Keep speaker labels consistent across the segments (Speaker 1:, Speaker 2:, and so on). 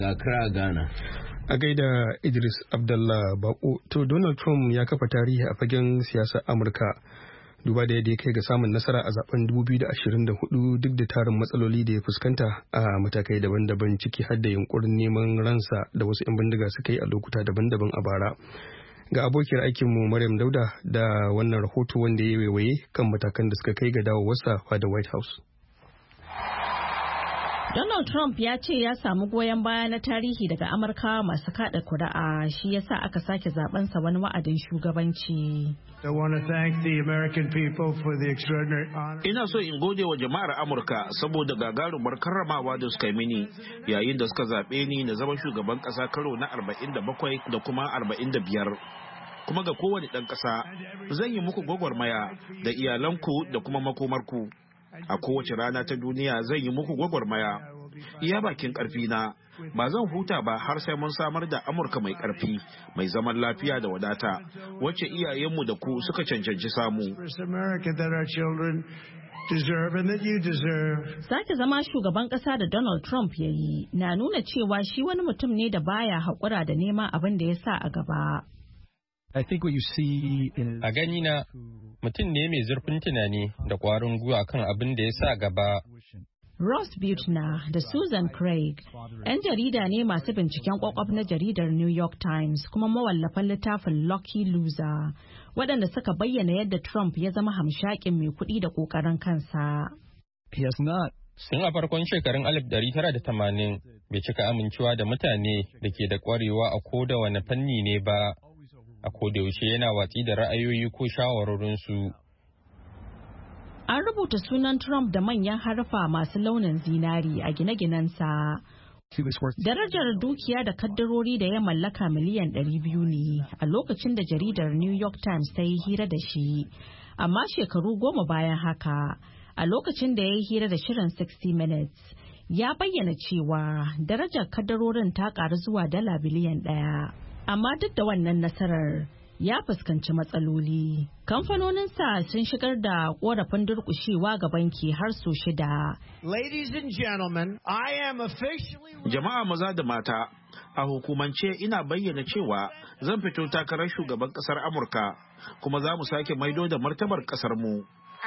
Speaker 1: Accra, Ghana.
Speaker 2: A gaida Idris Abdallah Bako. To Donald Trump ya kafa tarihi a fagen siyasar Amurka. Duba da yadda ya kai ga samun nasara a zaben 2024 duk da tarin matsaloli da ya fuskanta a matakai daban-daban ciki har da yunkurin neman ransa da wasu 'yan bindiga suka yi a lokuta daban-daban a bara. Ga abokiyar aikinmu Maryam Dauda da wannan rahoto wanda ya waiwaye kan matakan da suka kai ga dawowarsa fada White House.
Speaker 3: Donald Trump ya ce ya samu goyon baya na tarihi daga Amurka masu kada kuri'a, shi yasa aka sake zabensa wani wa'adin shugabanci.
Speaker 4: Ina so in gode wa jama'ar Amurka saboda gagarumar karramawa da suka yi mini yayin da suka zaɓe ni na zama shugaban ƙasa karo na 47 da kuma 45. Kuma ga kowane ɗan ƙasa zan yi muku gwagwarmaya da iyalanku da kuma makomarku. A kowace rana ta duniya zan yi muku gwagwarmaya. Iya bakin ƙarfina ba zan huta ba har sai mun samar da Amurka mai ƙarfi, mai zaman lafiya da wadata, wacce iyayenmu da ku suka cancanci samu.
Speaker 3: Sake zama shugaban ƙasa da Donald Trump ya yi na nuna cewa shi wani mutum ne da baya haƙura da neman abin da ya sa a gaba.
Speaker 5: A gani na mutum ne mai zurfin tunani da ƙwarin gwiwa kan abin da ya sa gaba.
Speaker 3: Ross Butner da Susan Craig 'yan jarida ne masu binciken kwakwaf na jaridar New York Times kuma mawallafan littafin Lucky Loser, waɗanda suka bayyana yadda Trump ya zama hamshakin mai kuɗi da ƙoƙarin kansa.
Speaker 5: Sun a farkon shekarun 1980 bai cika amincewa da mutane da ke da ƙwarewa a koda wani fanni ne ba. A kodayaushe yana watsi da ra'ayoyi ko shawarorinsu.
Speaker 3: An rubuta sunan Trump da manyan harfa masu launin zinari a gine-ginensa. Darajar dukiya da kaddarori da ya mallaka miliyan 200 ne a lokacin da jaridar New York Times ta yi hira da shi. Amma shekaru 10 bayan haka, a lokacin da ya yi hira da shirin 60 Minutes, ya bayyana cewa darajar kaddarorin ta ƙaru zuwa dala biliyan 1. Amma duk da wannan nasarar ya fuskanci matsaloli. Kamfanoninsa sun shigar da korafin durƙushewa ga banki har sau 6.
Speaker 4: Jama'a maza da mata, a hukumance ina bayyana cewa zan fito takarar shugaban ƙasar Amurka, kuma za mu sake maido da martabar ƙasar mu.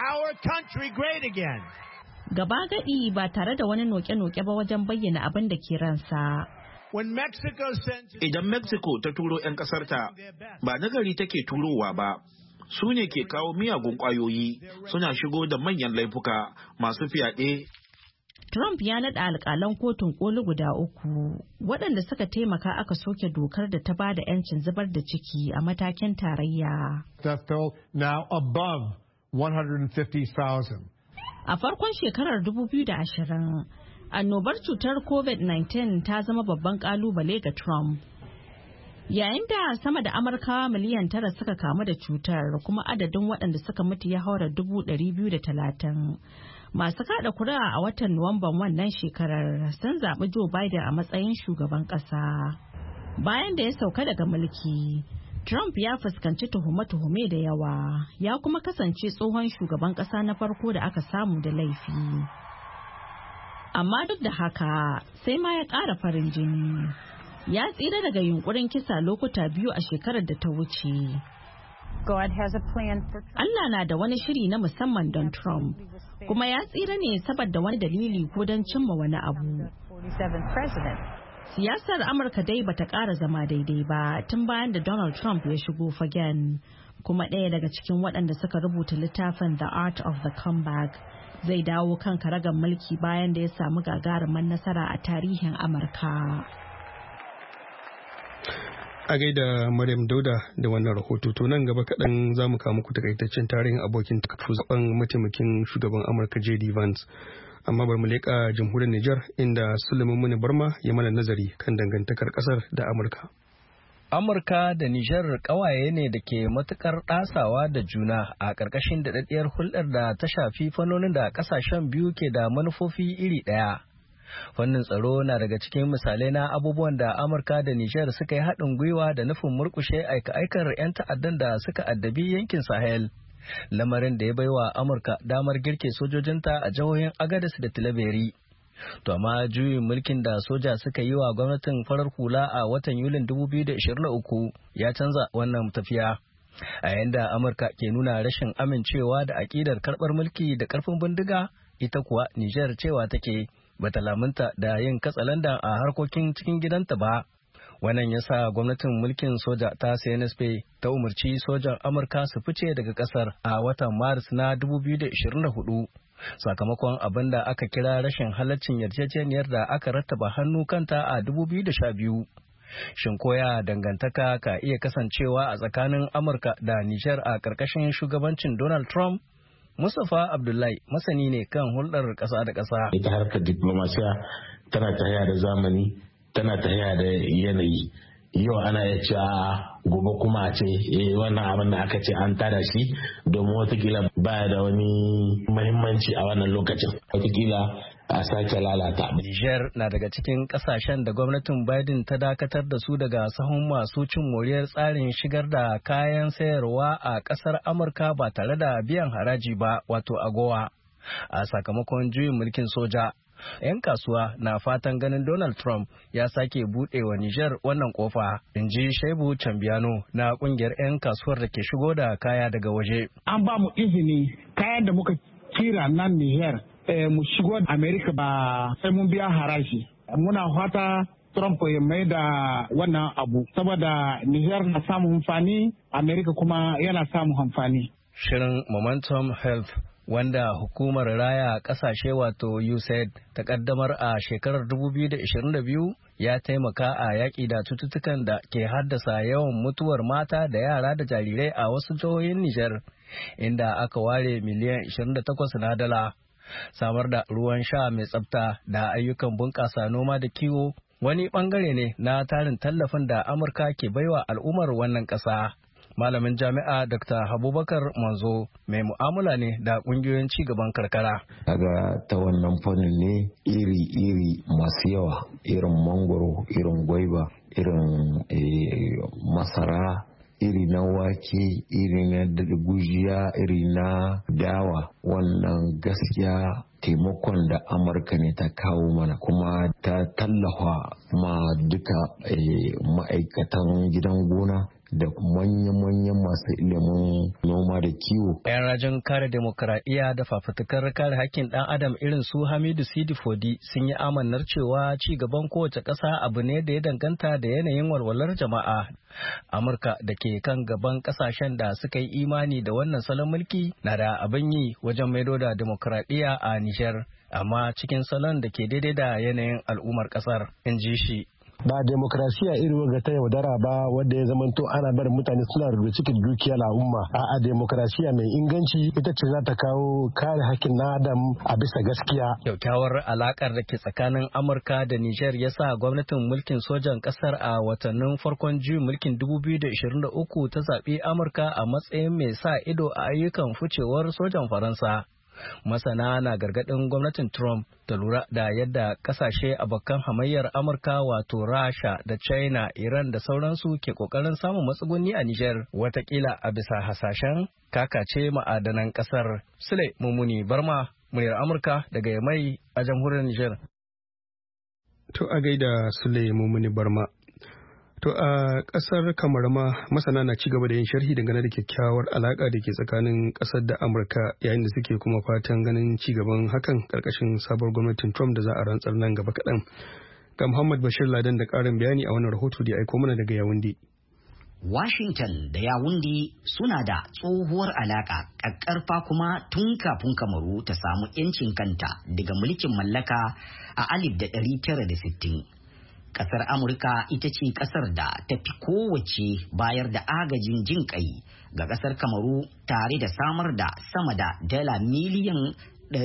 Speaker 3: Gaba gadi ba tare da wani noke-noke ba wajen bayyana abin da ke ransa.
Speaker 4: Idan Mexico ta turo 'yan ƙasarta, ba nagari take turowa ba. Su ne ke kawo miyagun ƙwayoyi, suna shigo da manyan laifuka masu fyaɗe.
Speaker 3: Trump ya naɗa alƙalan kotun ƙoli guda 3, waɗanda suka taimaka aka soke dokar da ta ba da 'yancin zubar da ciki a matakin tarayya. A farkon shekarar 2020, annobar cutar COVID-19 ta zama babban kalubale ga Trump. Yayin da sama da Amurkawa miliyan 9 suka kamu da cutar kuma adadin waɗanda suka mutu ya haura 230. Masu kada kuri'a a watan Nuwamban wannan shekarar sun zaɓi Joe Biden a matsayin shugaban ƙasa. Bayan da ya sauka daga mulki, Trump ya fuskanci tuhume-tuhume da yawa, ya kuma kasance tsohon shugaban ƙasa na farko da aka samu da laifi. Amma duk da haka sai ma ya ƙara farin jini. Ya tsira daga yunkurin kisa lokuta 2 a shekarar da ta wuce. Allah na da wani shiri na musamman don Trump, kuma ya tsira ne saboda wani dalili ko don cimma wani abu. Siyasar Amurka dai bata ƙara zama daidai ba tun bayan da Donald Trump ya shigo fagen, kuma ɗaya daga cikin waɗanda suka rubuta littafin The Art of the Comeback zai dawo kan karagar mulki bayan da ya samu gagarumin nasara a tarihin Amurka.
Speaker 2: A gaida Maryam Dauda da wannan rahoto, to nan gaba kaɗan za mu kawo muku takaitaccen tarihin abokin zaben mataimakin shugaban Amurka J.D. Vance. Amma bari mu leƙa jamhuriyar Nijar inda Sulaiman Muni Barma ya mana nazari kan dangantakar ƙasar da Amurka.
Speaker 6: Amurka da Nijar ƙawaye ne da ke matuƙar ɗasawa da juna a ƙarƙashin daɗaɗɗiyar hulɗar da ta shafi fannonin da ƙasashen biyu ke da manufofi iri ɗaya. Fannin tsaro na daga cikin misalai na abubuwan da Amurka da Nijar suka yi haɗin gwiwa da nufin murƙushe aika-aikar 'yan ta'addan da suka addabi yankin Sahel. Lamarin da ya baiwa Amurka damar girke sojojinta a jihohin Agadez da Tilaberi. To amma juyin mulkin da soja suka yi wa gwamnatin farar hula a watan Yulin 2023 ya canza wannan tafiya. A yayin da Amurka ke nuna rashin amincewa da aƙidar karɓar mulki da ƙarfin bindiga, ita kuwa Nijar cewa take bata lamunta da yin katsalandan a harkokin cikin gidanta ba. Wannan ya sa gwamnatin mulkin soja ta CNSP ta umarci sojan Amurka su fice daga ƙasar a watan Maris na 2024. Sakamakon abin da aka kira rashin halaccin yarjejeniyar da aka rattaba hannu kanta a 2012. Shin koya dangantaka ka iya kasancewa a tsakanin Amurka da Nijar a ƙarƙashin shugabancin Donald Trump? Mustapha Abdullahi masani ne kan hulɗar ƙasa da ƙasa.
Speaker 1: Ita harkar diplomasiya tana tafiya da zamani, tana tafiya da yanayi. Yau ana iya cewa gobe kuma a ce wannan abin da aka ce an tada shi domin watakila baya da wani muhimmanci a wannan lokacin. Watakila a sake lalata.
Speaker 6: Niger na daga cikin kasashen da gwamnatin Biden ta dakatar da su daga sahun masu cin moriyar tsarin shigar da kayan sayarwa a kasar Amurka ba tare da biyan haraji ba, wato AGOA. A sakamakon juyin mulkin soja, 'yan kasuwa na fatan ganin Donald Trump ya sake buɗe wa Niger wannan kofa, in ji Shaibu Cambiano na ƙungiyar 'yan kasuwar da ke shigo da kaya daga waje.
Speaker 7: An ba mu izini kayan da muka kira nan Niger mu shigo Amerika ba sai mun biya haraji. Muna fata Trump ya mai da wannan abu saboda Niger na samun amfani, Amerika kuma yana samun amfani.
Speaker 6: Shirin Momentum Health wanda hukumar raya kasashe wato USAID ta kaddamar a shekarar 2022 ya taimaka a yaƙi da cututtukan da ke haddasa yawan mutuwar mata da yara da jarirai a wasu jihohin Nijar, inda aka ware miliyan 28 na dala. Samar da ruwan sha mai tsafta da ayyukan bunƙasa noma da kiwo wani ɓangare ne na tarin tallafin da Amurka ke baiwa al'ummar wannan ƙasa. Malamin jami'a Dr. Abubakar Manzo mai mu'amala ne da ƙungiyoyin cigaban karkara.
Speaker 1: Daga ta wannan fannin ne iri-iri masu yawa, irin mangoro, irin gwaiba, irin masara, iri na wake, iri na gujiya, iri na dawa. Wannan gaskiya taimakon da Amurka ne ta kawo mana, kuma ta tallafa ma duka ma'aikatan gidan gona da manya-manyan masu ilimin noma da kiwo.
Speaker 6: 'Yan rajin kare demokuraɗiyya da fafutukar kare hakkin ɗan adam irin su Hamidu Sidi Fodi sun yi amannar cewa ci gaban kowace ƙasa abu ne da ya danganta da yanayin walwalar jama'a. Amurka da ke kan gaban ƙasashen da suka yi imani da wannan salon mulki na da abin yi wajen maido da demokuraɗiyya a Nijar, amma cikin salon da ke daidai da yanayin al'ummar ƙasar, in ji shi.
Speaker 8: Ba demokrasiya irin wanda ta yaudara ba wanda ya zamanto ana barin mutane suna rubuta cikin dukiyar al'umma. A'a, demokrasiya mai inganci ita ce za ta kawo kare hakkin na adam a bisa gaskiya.
Speaker 6: Kyaukyawar alakar da ke tsakanin Amurka da Nijar ya sa gwamnatin mulkin sojan kasar a watannin farkon juyin mulkin 2023 ta zaɓi Amurka a matsayin mai sa ido a ayyukan ficewar sojan Faransa. Masana na gargaɗin gwamnatin Trump ta lura da yadda kasashe abokan hamayyar Amurka wato Rasha da China, Iran da sauransu ke ƙoƙarin samun matsuguni a Nijar, watakila a bisa hasashen kakace ma'adanan ƙasar. Sule Mummuni Barma, muryar Amurka daga Yamai a jamhuriyar Nijar.
Speaker 2: To a gaida Sule Mummuni Barma. To a ƙasar Kamar ma masana na ci gaba da yin sharhi dangane da kyakkyawar alaƙa da ke tsakanin ƙasar da Amurka, yayin da suke kuma fatan ganin ci gaban hakan ƙarƙashin sabuwar gwamnatin Trump da za a rantsar nan gaba kaɗan. Ga Muhammad Bashir Laden da ƙarin bayani a wannan rahoto da ya aiko mana daga Yawundi.
Speaker 9: Washington da Yawundi suna da tsohuwar alaƙa ƙaƙƙarfa kuma tun kafin Kamaru ta samu 'yancin kanta daga mulkin mallaka a 1960. Kasar Amurka ita ce kasar da ta fi kowace bayar da agajin jin kai ga kasar Kamaru, tare da samar da sama da dala miliyan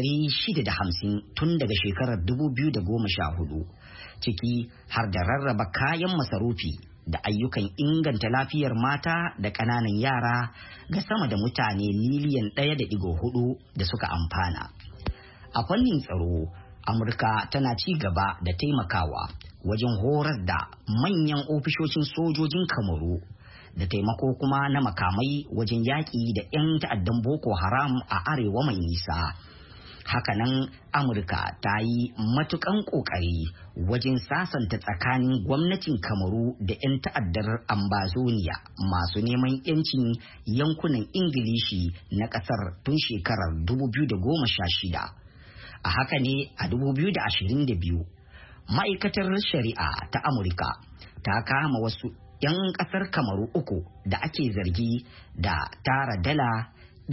Speaker 9: 650 tun daga shekarar 2014, ciki har da rarraba kayan masarufi da ayyukan inganta lafiyar mata da ƙananan yara ga sama da mutane miliyan 1.4 da suka amfana. A fannin tsaro, Amurka tana ci gaba da taimakawa wajen horar da manyan ofishoshin sojojin Kamaru da taimako kuma na makamai wajen yaƙi da 'yan ta'addan Boko Haram a arewa mai nisa. Hakanan Amurka ta yi matukan ƙoƙari wajen sasanta tsakanin gwamnatin Kamaru da 'yan ta'addar Ambazonia masu neman 'yancin yankunan Ingilishi na ƙasar tun shekarar 2016. A haka ne a 2022, ma'aikatar shari'a ta Amurka ta kama wasu 'yan ƙasar Kamaru 3 da ake zargi da tara dala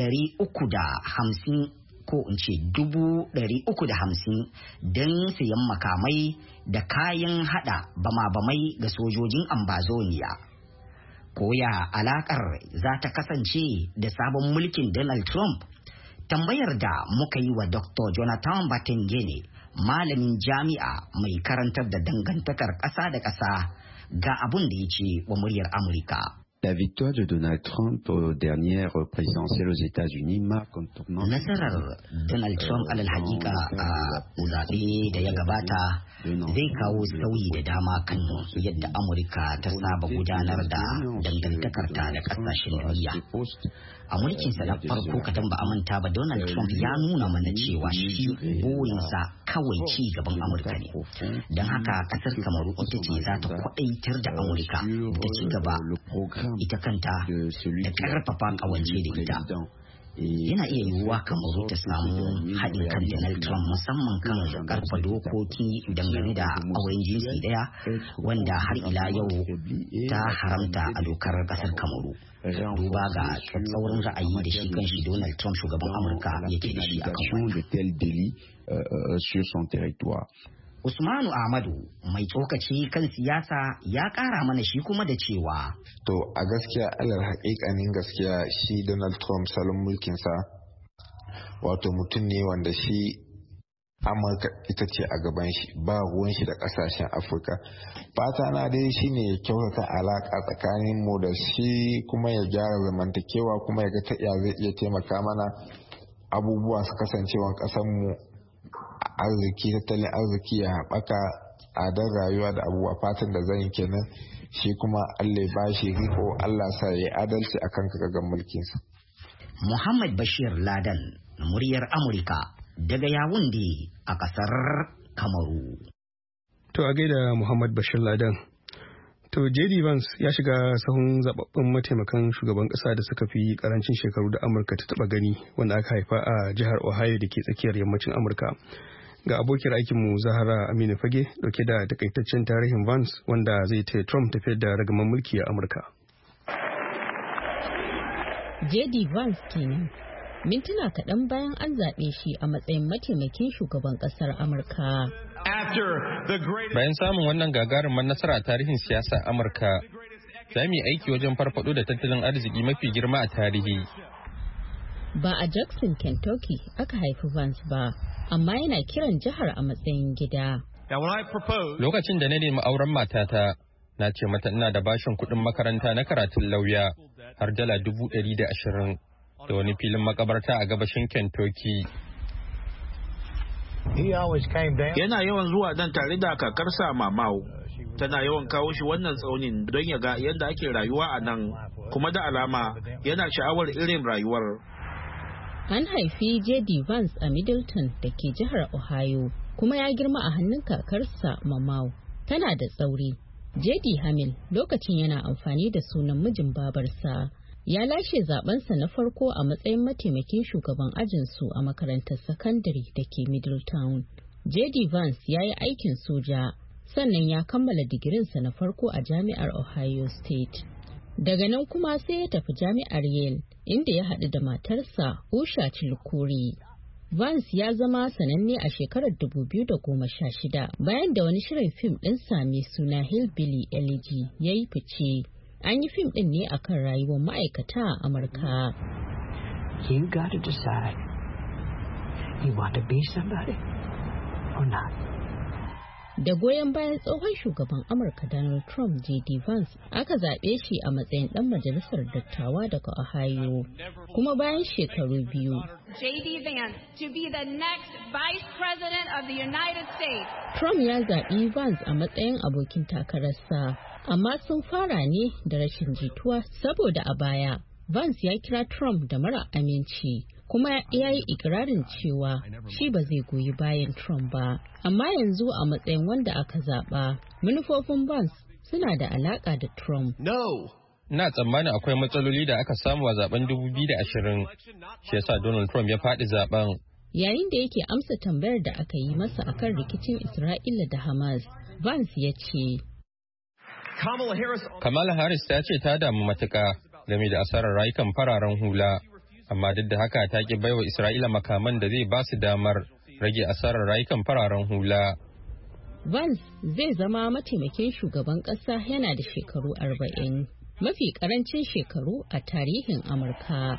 Speaker 9: 350 ko in ce 350 don sayan makamai da kayan hada bama-bamai ga sojojin Ambazonia. Koya alakar za ta kasance da sabon mulkin Donald Trump? Tambayar da muka yi wa Dr. Jonathan Batengene, malamin jami'a mai karantar da dangantakar ƙasa da ƙasa, ga abun da ya ce wa muryar Amurka.
Speaker 10: La victoire de Donald Trump aux dernières présidentielles aux États-Unis marque un tournant.
Speaker 9: Nasarar Donald Trump alal hakika a zaɓe da ya gabata zai kawo sauyi da dama kan yadda Amurka ta saba gudanar da dangantakarta da ƙasashen duniya. A mulkinsa na farko kadan ba a manta ba, Donald Trump ya nuna mana cewa shi burinsa kawai ci gaban Amurka ne. Don haka ƙasar Kamaru ita ce za ta kwaɗaitar da Amurka da ci gaba ita kanta da karfafa kawance da ita. Yana iya yiwuwa Kamaru ta samu haɗin kan Donald Trump musamman kan karfa dokoki dangane da auren jinsi ɗaya wanda har ila yau ta haramta a dokar ƙasar Kamaru. Duba ga tsaurin ra'ayi da shi kan shi Donald Trump shugaban Amurka yake da shi a kan Usmanu Ahmadu mai tsokaci kan siyasa ya ƙara mana shi kuma da cewa.
Speaker 11: To a gaskiya alal haƙiƙanin gaskiya shi Donald Trump salon mulkinsa wato mutum ne wanda shi Amurka ita ce a gaban shi, ba ruwan shi da ƙasashen Afirka. Fata na dai shine ya kyautata alaƙa tsakanin mu da shi kuma ya gyara zamantakewa kuma ya ga ta iya zai iya taimaka mana abubuwa su kasancewan ƙasar mu arziki, tattalin arziki ya haɓaka, tsadar rayuwa da abubuwa. Fatan da zan yi kenan, shi kuma Allah ba shi riko, Allah sa ya adalci akan kagagan mulkinsa.
Speaker 9: Muhammad Bashir Ladan, muryar Amurka daga Yawunde a ƙasar Kamaru.
Speaker 2: To a gaida Muhammad Bashir Ladan. To JD Vance ya shiga sahun zababbun mataimakan shugaban ƙasa da suka fi karancin shekaru da Amurka ta taba gani, wanda aka haifa a jihar Ohio da ke tsakiyar yammacin Amurka. Ga abokiyar aikinmu Zahara Aminu Fage dauke da takaitaccen tarihin Vance wanda zai taya Trump tafiyar da ragaman mulki a Amurka.
Speaker 12: JD Vance kenan. Mintuna kaɗan bayan an zaɓe shi a matsayin mataimakin shugaban ƙasar Amurka.
Speaker 5: Bayan samun wannan gagarumar nasara a tarihin siyasar Amurka, za mu yi aiki wajen farfado da tattalin arziki mafi girma a tarihi.
Speaker 12: Ba a Jackson, Kentucky aka haifi Vance ba, amma yana kiran jihar a matsayin gida.
Speaker 5: Lokacin da na nemi auren matata, na ce mata ina da bashin kuɗin makaranta na karatun lauya har dala 120,000 da wani filin makabarta a gabashin Kentucky.
Speaker 4: Yana yawan zuwa dan tare da kakarsa Mamau. Tana yawan kawo shi wannan tsaunin don ya ga yadda ake rayuwa a nan, kuma da alama yana sha'awar irin rayuwar.
Speaker 12: An haifi JD Vance a Middleton da ke jihar Ohio, kuma ya girma a hannun kakarsa Mamau. Tana da tsauri. JD Hamil lokacin yana amfani da sunan mijin babarsa. Ya lashe zabensa na farko a matsayin mataimakin shugaban ajinsu a makarantar sakandare da ke Middletown. JD Vance ya yi aikin soja, sannan ya kammala digirinsa na farko a jami'ar Ohio State. Daga nan kuma sai ya tafi jami'ar Yale, inda ya haɗu da matarsa Usha Chilukuri. Vance ya zama sananne a shekarar 2016 bayan da wani shirin fim ɗinsa mai suna Hillbilly Elegy ya yi fice. An yi fim ɗin ne akan rayuwar ma'aikata a Amurka.
Speaker 13: You got to decide, you want to be somebody or not.
Speaker 12: Da goyon bayan tsohon shugaban Amurka Donald Trump, JD Vance aka zaɓe shi a matsayin ɗan majalisar dattawa daga Ohio. Kuma bayan shekaru biyu,
Speaker 14: JD Vance to be the next Vice President of the United States.
Speaker 12: Trump ya zaɓi Vance a matsayin abokin takararsa. Amma sun fara ne da rashin jituwa saboda a baya Vance ya kira Trump da mara aminci kuma ya yi ikirarin cewa shi ba zai goyi bayan Trump ba. Amma yanzu a matsayin wanda aka zaɓa, manufofin Vance suna da alaƙa da Trump.
Speaker 5: Ina tsammanin akwai matsaloli da aka samu a zaben 2020, shi yasa Donald Trump ya faɗi zaben.
Speaker 12: Yayin da yake amsa tambayar da aka yi masa akan rikicin Isra'ila da Hamas, Vance ya ce,
Speaker 5: Kamala Harris ta ce ta damu matuƙa game da asarar rayukan fararen hula, amma duk da haka ta ki baiwa Isra'ila makaman da zai ba su damar rage asarar rayukan fararen hula.
Speaker 12: Vance zai zama mataimakin shugaban ƙasa yana da shekaru 40, mafi ƙarancin shekaru a tarihin Amurka.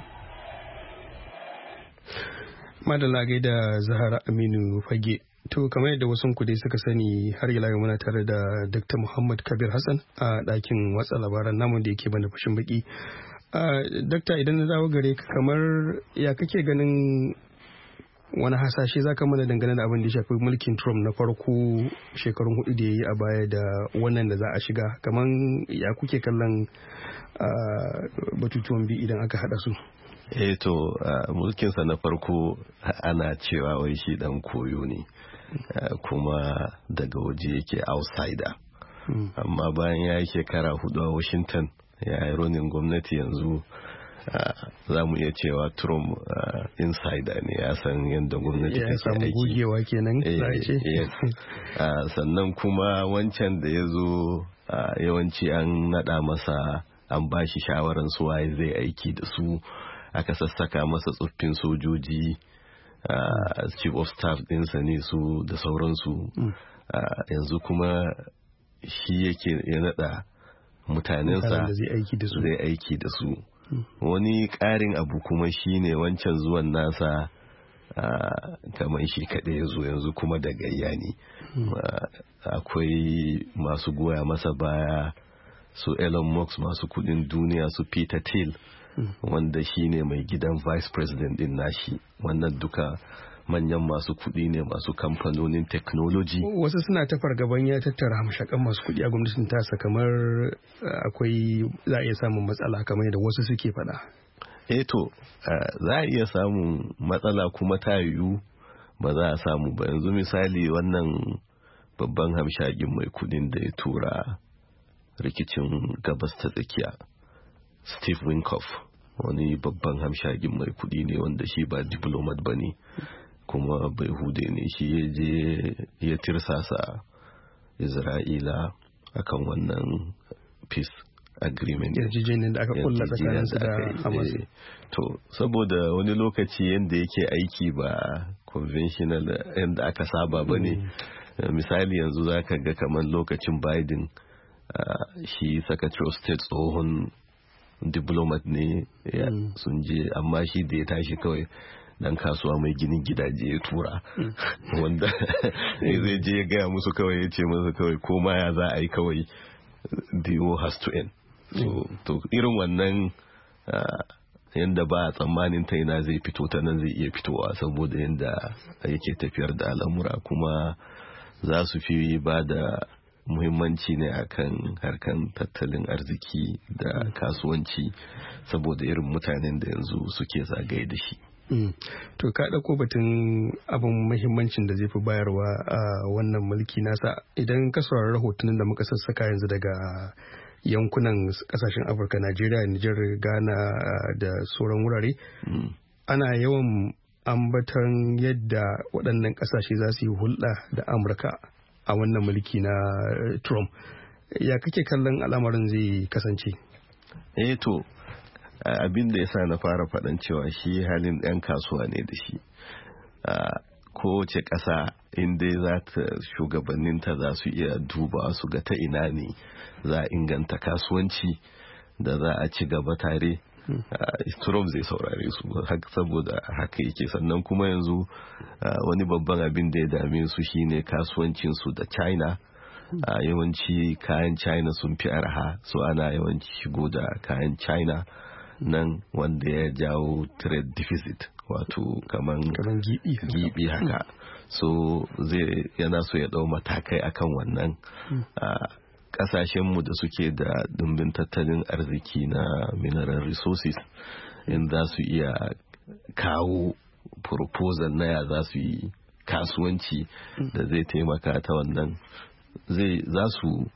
Speaker 2: Madalla gaida Zahara Aminu Fage. To kamar yadda wasu kudai suka sani har ila yau muna tare da Dr. Muhammad Kabir Hassan a ɗakin watsa labaran namun da yake bana fashin baki. Dokta, idan na dawo gare ka, kamar ya kake ganin wani hasashe zaka mana dangane da abin da ya shafi mulkin Trump na farko shekarun 4 da ya yi a baya da wannan da za a shiga, kamar ya kuke kallon batutuwan biyu idan aka hada su?
Speaker 15: To mulkinsa na farko ana cewa wai shi dan koyo ne, kuma daga waje yake outsider, amma bayan ya yi shekara 4 a Washington ya yi ronin gwamnati, yanzu za mu iya cewa Trump insider ne, ya san yadda gwamnati take aiki. Ya samu
Speaker 2: gogewa kenan za a ce.
Speaker 15: Sannan kuma wancan da ya zo yawanci an nada masa, an ba shi shawaran su waye zai aiki da su, aka sassaka masa tsoffin sojoji, chief of staff ɗinsa ne su da sauransu. Yanzu kuma shi yake ya nada mutanensa zai aiki da su. Wani ƙarin abu kuma shine wancan zuwan nasa kamar shi kaɗai ya zo, yanzu kuma da gayya ne. Akwai masu goya masa baya, su Elon Musk, masu kudin duniya, su Peter Thiel, wanda shine mai gidan vice president din nashi. Wannan duka manyan masu kuɗi ne, masu kamfanonin technology.
Speaker 2: Wasu suna ta fargaban ya tattara hamshakan masu kuɗi a gwamnatin tasa, kamar akwai za a iya samun matsala kamar yadda wasu suke faɗa.
Speaker 15: To za a iya samun matsala kuma ta yiwu ba za a samu ba. Yanzu misali wannan babban hamshakin mai kuɗin da ya tura rikicin gabas ta tsakiya, Steve Wynkoff, wani babban hamshakin mai kuɗi ne wanda shi ba diplomat ba ne, kuma bai hude ne. Shi ya je ya tirsasa Isra'ila akan wannan peace agreement,
Speaker 2: yarjejeniyar da aka kulla tsakaninsu da Hamas.
Speaker 15: To saboda wani lokaci yadda yake aiki ba conventional yadda aka saba ba ne. Misali yanzu za ka ga kamar lokacin Biden, shi Secretary of State tsohon diplomat ne, sun je, amma shi da ya tashi kawai dan kasuwa mai ginin gidaje ya tura, wanda zai je ya gaya musu kawai, ya ce musu kawai koma ya za a yi kawai, the war has to end. To irin wannan yadda ba a tsammanin ta ina zai fito, ta nan zai iya fitowa, saboda yadda yake tafiyar da al'amura, kuma za su fi ba da muhimmanci ne akan harkan tattalin arziki da kasuwanci, saboda irin mutanen da yanzu suke zagaye da shi.
Speaker 2: To ka ɗauko batun abin muhimmancin da zai fi bayarwa a wannan mulki nasa. Idan ka saurari rahotannin da muka sassaka yanzu daga yankunan kasashen Afirka, Najeriya, Nijar, Ghana da sauran wurare, ana yawan ambatan yadda waɗannan ƙasashe za su yi hulɗa da Amurka a wannan mulki na Trump. Ya kake kallon al'amarin zai kasance?
Speaker 15: To abin da ya sa na fara faɗan cewa shi halin ɗan kasuwa ne da shi. Kowace ƙasa inda za ta, shugabanninta za su iya duba su ga ta ina ne za a inganta kasuwanci da za a ci gaba tare. Trump zai saurare su saboda haka yake. Sannan kuma yanzu wani babban abin da ya dame su shine kasuwancinsu da China. Yawanci kayan China sun fi arha, so ana yawanci shigo da kayan China nan, wanda ya jawo trade deficit, wato kaman gibi haka. So yana so ya dau matakai akan wannan. Kasashenmu da suke da dumbin tattalin arziki na mineral resources, in za su iya kawo proposal na ya za su yi kasuwanci da zai taimaka ta wannan za su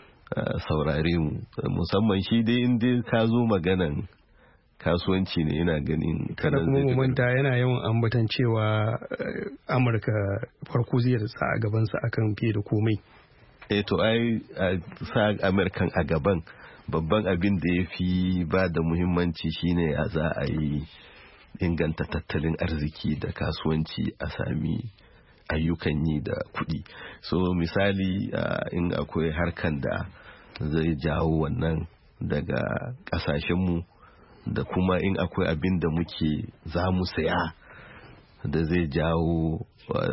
Speaker 15: saurare mu, musamman shi dai inda ka zo maganan kasuwanci ne yana ganin
Speaker 2: kada kuma mu manta yana yawan ambatan cewa Amurka farko zai sa a gabansa akan fiye da komai.
Speaker 15: To ai sa Amurkan a gaban babban abin da ya fi ba da muhimmanci shine ya za a yi inganta tattalin arziki da kasuwanci a sami ayyukan yi da kuɗi. So misali in akwai harkan da zai jawo wannan daga ƙasashenmu da kuma in akwai abin da muke za mu saya da zai jawo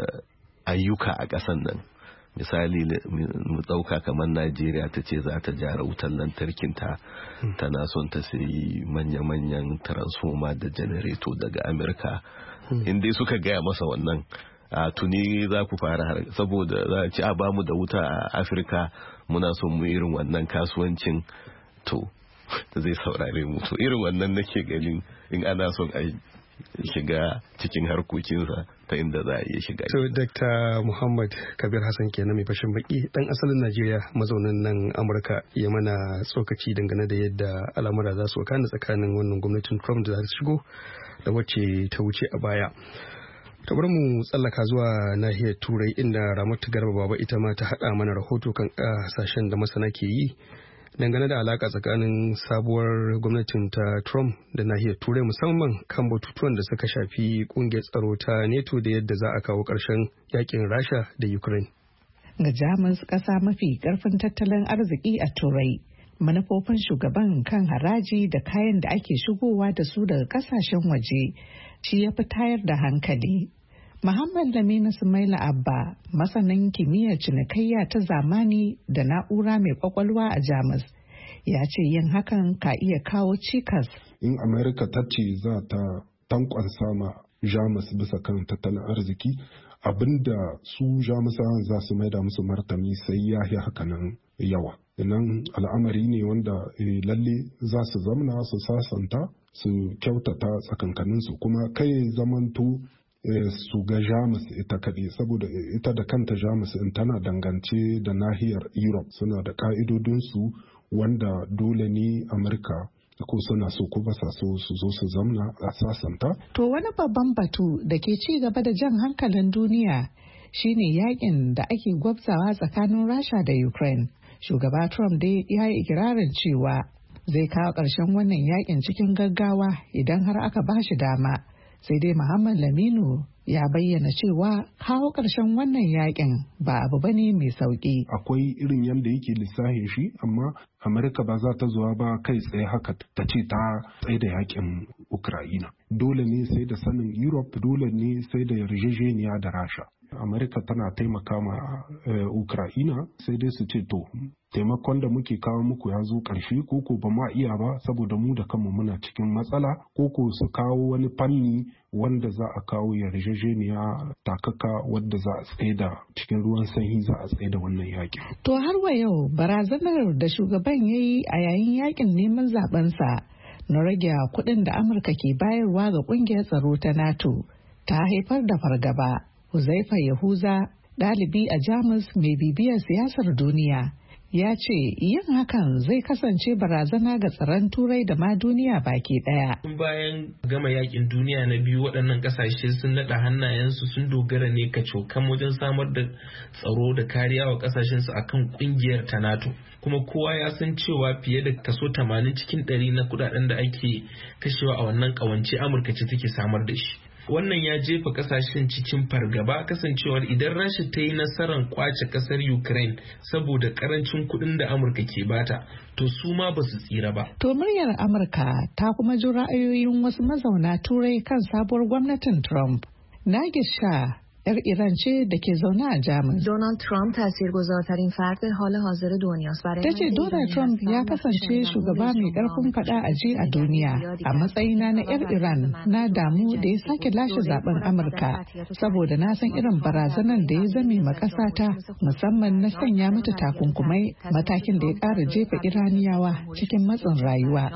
Speaker 15: ayyuka a ƙasan nan. Misali mu ɗauka kamar Najeriya ta ce za ta jara wutar lantarkinta tana son ta sayi manya-manyan transformer da janareto daga Amurka. In dai suka gaya masa wannan a tuni za ku fara saboda za a ci a bamu da wuta a Afirka muna son mu irin wannan kasuwancin to zai saurare mu. To irin wannan nake ganin in ana son a shiga cikin harkokinsa ta inda za a iya shiga.
Speaker 2: To Dr. Muhammad Kabir Hassan kenan mai fashin baki dan asalin Najeriya mazaunin nan Amurka ya mana tsokaci dangane da yadda al'amura za su wakana tsakanin wannan gwamnatin Trump da za ta shigo da wacce ta wuce a baya. Ta bari mu tsallaka zuwa nahiyar Turai inda Ramatu Garba Baba ita ma ta haɗa mana rahoto kan hasashen da masana ke yi dangane da alaka tsakanin sabuwar gwamnatin ta Trump da nahiyar Turai musamman kan batutuwan da suka shafi kungiyar tsaro ta NATO da yadda za a kawo ƙarshen yakin Rasha da Ukraine.
Speaker 16: Ga Jamus, ƙasa mafi ƙarfin tattalin arziki a Turai, manufofin shugaban kan haraji da kayan da ake shigowa da su daga ƙasashen waje shi ya fi tayar da hankali. Muhammad Lamina Sumaila Abba, masanin kimiyyar cinikayya ta zamani da na'ura mai kwakwalwa a Jamus, ya ce yin hakan ka iya kawo cikas.
Speaker 17: In Amerika ta ce za ta tankwansa ma Jamus bisa kan tattalin arziki, abinda su Jamusawan za su maida musu martani sai ya yi hakanan yawa. Inan al'amari ne wanda lalle za su zamna su sasanta su kyautata tsakankaninsu kuma kai zamanto su ga Jamus ita kaɗai saboda ita da kanta Jamus in tana dangance da nahiyar Europe suna da ƙa'idodinsu wanda dole ne Amurka ko suna so ko ba sa so su zo su zamna a sasanta.
Speaker 16: To wani babban batu da ke ci gaba da jan hankalin duniya shine yakin da ake gwabzawa tsakanin Rasha da Ukraine. Shugaba Trump dai ya yi ikirarin cewa zai kawo ƙarshen wannan yakin cikin gaggawa idan har aka ba shi dama. Sai dai Muhammad Laminu ya bayyana cewa kawo ƙarshen wannan yakin ba abu bane mai sauƙi.
Speaker 17: Akwai irin yadda yake lissahin shi, amma Amurka ba za ta zuwa ba kai tsaye haka ta ce ta tsaye da yakin Ukraina. Dole ne sai da sanin Europe, dole ne sai da yarjejeniya da Rasha. Amurka tana taimaka ma Ukraina sai dai su ce to taimakon da muke kawo muku ya zo ƙarshe koko ba ma iya ba saboda mu da kanmu muna cikin matsala koko su kawo wani fanni wanda za a kawo yarjejeniya takaka wadda za a tsaida cikin ruwan sanyi za a tsaida wannan yakin.
Speaker 16: To har wa yau barazanar da shugaban ya yi a yayin yakin neman zabensa na rage kuɗin da Amurka ke bayarwa ga ƙungiyar tsaro ta NATO ta haifar da fargaba. Huzaifa Yahuza, ɗalibi a Jamus mai bibiyar siyasar duniya, ya ce yin hakan zai kasance barazana ga tsaron Turai da ma duniya baki ɗaya.
Speaker 18: Bayan gama yakin duniya na biyu waɗannan ƙasashe sun naɗa hannayensu sun dogara ne kacokan wajen samar da tsaro da kariya wa ƙasashensu akan ƙungiyar ta NATO. Kuma kowa ya san cewa fiye da kaso 80 cikin 100 na kuɗaɗen da ake kashewa a wannan ƙawance Amurka ce take samar da shi. Wannan ya jefa kasashen cikin fargaba kasancewar idan Rasha ta yi nasarar kwace kasar Ukraine saboda karancin kuɗin da Amurka ke bata, to su ma ba su tsira ba.
Speaker 16: To muryar Amurka ta kuma ji ra'ayoyin wasu mazauna Turai kan sabuwar gwamnatin Trump. Nagis Shah, 'yar Iran ce da ke zaune a Jamus.
Speaker 19: Donald Trump tasirguzartarin fard hal hazir dunyaست.
Speaker 16: Ta ce Donald Trump ya kasance shugaba mai karfin fada a ji a duniya. A matsayina na 'yar Iran na damu da ya sake lashe zaben Amurka saboda na san irin barazanar da ya zame ma ƙasata musamman na sanya mata takunkumai matakin da ya ƙara jefa Iraniyawa cikin matsin rayuwa.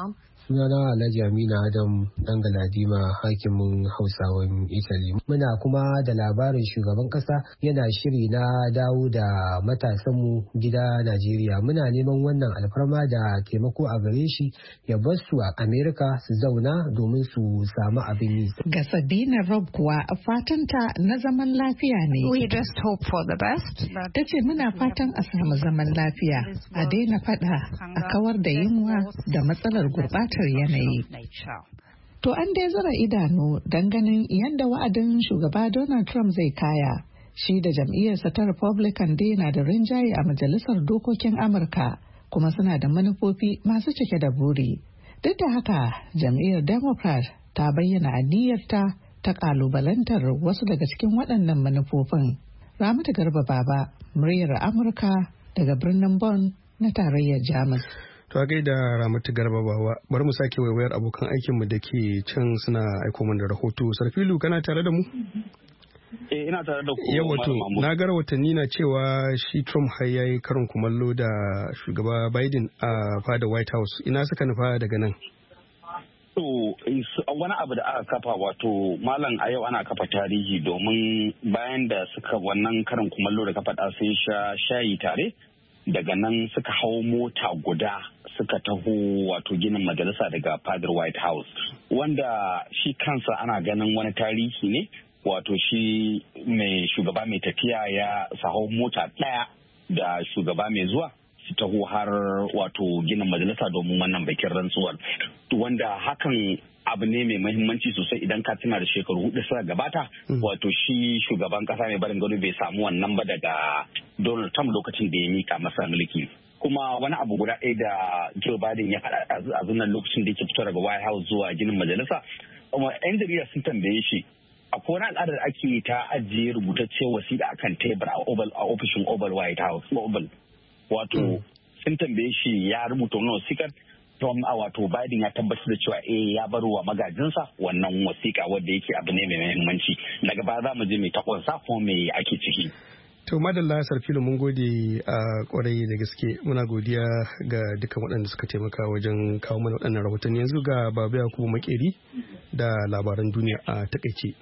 Speaker 20: Sunana Alhaji Amina Adam dan Galadima hakimin Hausawan Italy. Muna kuma da labarin shugaban kasa yana shiri na dawo da matasanmu gida Najeriya. Muna neman wannan alfarma da taimako a gare shi ya bar su a Amerika su zauna domin su samu abin yi.
Speaker 16: Ga Sabina Rob kuwa fatanta na zaman lafiya ne.
Speaker 21: We just hope for the best.
Speaker 16: Ta ce muna fatan a samu zaman lafiya, a daina fada, a kawar da yunwa da matsalar gurbatar yanayi. To an dai zura idanu don ganin yadda wa'adin shugaba Donald Trump zai kaya. Shi da jam'iyyarsa ta Republican dai na da rinjaye a majalisar dokokin Amurka kuma suna da manufofi masu cike da buri. Duk da haka jam'iyyar Democrat ta bayyana aniyarta ta kalubalantar wasu daga cikin waɗannan manufofin. Ramatu Garba Baba, muryar Amurka daga birnin Bonn na tarayyar Jamus.
Speaker 2: To a gaida Ramatu Garba Baba, bari mu sake waiwayar abokan aikinmu da ke can suna aiko mana da rahoto. Sarfilu kana tare da mu?
Speaker 22: Ina tare da ku.
Speaker 2: Yawa to, na ga rahotanni na cewa shi Trump har yayi karin kumallo da shugaba Biden a fada White House. Ina suka nufa daga nan?
Speaker 22: To, wani abu da aka kafa wato malam a yau ana kafa tarihi domin bayan da suka wannan karin kumallo da kafa sun sha shayi tare. Daga nan suka hau mota guda suka taho wato ginin majalisa daga fadar White House wanda shi kansa ana ganin wani tarihi ne wato shi mai shugaba mai tafiya ya hau mota ɗaya da shugaba mai zuwa su taho har wato ginin majalisa domin wannan bikin rantsuwar wanda hakan abu ne mai mahimmanci sosai idan ka tuna da shekaru 4 suka gabata wato shi shugaban kasa mai barin gado bai samu wannan ba daga Donald Trump lokacin da ya mika masa mulki. Kuma wani abu guda ɗaya da Joe Biden ya faɗa a zunan lokacin da yake fito daga White House zuwa ginin majalisa, kuma 'yan jarida sun tambaye shi akwai wani al'adar ake ta ajiye rubutacce wasiƙa akan tebur a ofishin Oval White House wato sun tambaye shi ya rubuta wannan wasiƙar. Trump wato Biden ya tabbatar da cewa ya bar wa magajinsa wannan wasiƙa wanda yake abu ne mai muhimmanci. Daga baya za mu je mai takonsa ko me ake ciki.
Speaker 2: To madalla Sarfilu mun gode a kwarai da gaske, muna godiya ga dukkan waɗanda suka taimaka wajen kawo mana waɗannan rahotanni. Yanzu ga Babu Yakubu Makeri da labaran duniya a takaice.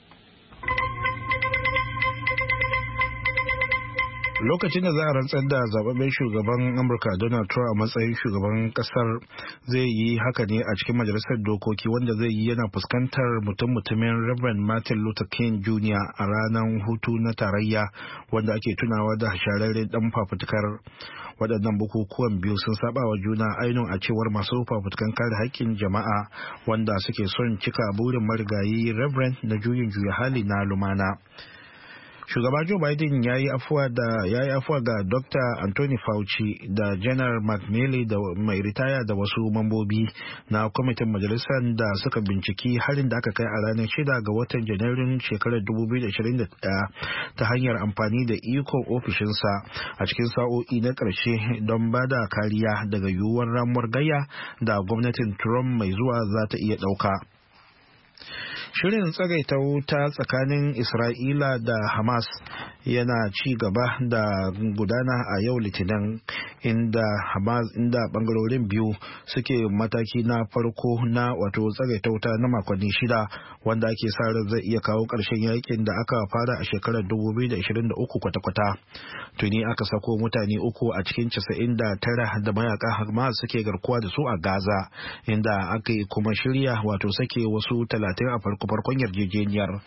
Speaker 23: Lokacin da za a rantsar da zababben shugaban Amurka Donald Trump a matsayin shugaban kasar zai yi haka ne a cikin majalisar dokoki wanda zai yi yana fuskantar mutumin Reverend Martin Luther King Jr. a ranar hutu na tarayya wanda ake tunawa da shahararren dan fafutukar. Waɗannan bukukuwan biyu sun saba wa juna ainihin a cewar masu fafutukan kare haƙƙin jama'a wanda suke son cika burin marigayi Reverend na juyin juya hali na lumana. Shugaba Joe Biden ya yi afuwa ga Dr. Anthony Fauci da Janar McNeely da mai ritaya da wasu mambobi na kwamitin majalisar da suka binciki harin da aka kai a ranar 6 ga watan Janairun shekarar 2021 ta hanyar amfani da ikon ofishinsa a cikin sa'o'i na ƙarshe don ba da kariya daga yiwuwar ramuwar gayya da gwamnatin Trump mai zuwa za ta iya ɗauka. Shirin tsagaita wuta tsakanin Isra'ila da Hamas yana ci gaba da gudana a yau Litinin inda bangarorin biyu suke mataki na farko na wato tsagaita wuta na makonni 6 wanda ake sa ran zai iya kawo ƙarshen yakin da aka fara a shekarar 2023 kwata-kwata. Tuni aka sako mutane 3 a cikin 99 da mayaka Hamas suke garkuwa da su a Gaza, inda aka yi kuma shirya wato sake wasu 30 a farkon yarjejeniyar.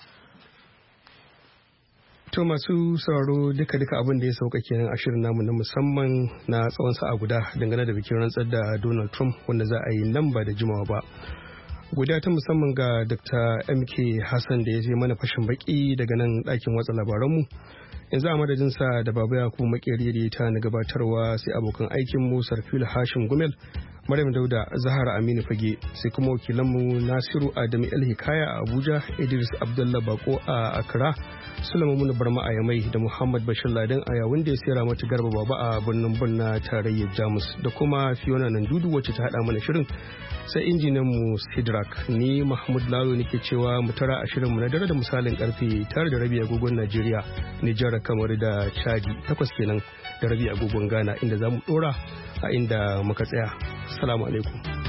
Speaker 2: To masu sauraro duka abin da ya sauka kenan a shirin namu na musamman na tsawon sa'a guda dangane da bikin rantsar da Donald Trump wanda za a yi nan ba da jimawa ba. Godiya ta musamman ga Dr. MK Hassan da ya je mana fashin baki daga nan ɗakin watsa labaranmu. Yanzu a madadinsa da Baba Yakubu Makeri da ta na gabatarwa sai abokan aikinmu Sarfil Hashim Gumel, Maryam Dauda, Zahara Aminu Fage, sai kuma wakilanmu Nasiru Adamu El Hikaya a Abuja, Idris Abdullah Bako a Accra, Sulaiman Barma a Yamai da Muhammad Bashir Laden a Yawun da ya sayar mata Garba Baba a birnin Borno tarayyar Jamus da kuma Fiona Nandudu wacce ta hada mana shirin. Sai injinan mu Sidrak, ni Mahmud Lalo nake cewa mu tara a shirin mu na dare da misalin karfe 9:30 agogon Najeriya, Nijar, kamar da Chadi 8 kenan da rabi agogon Ghana inda zamu dora a inda muka tsaya. Assalamu alaikum.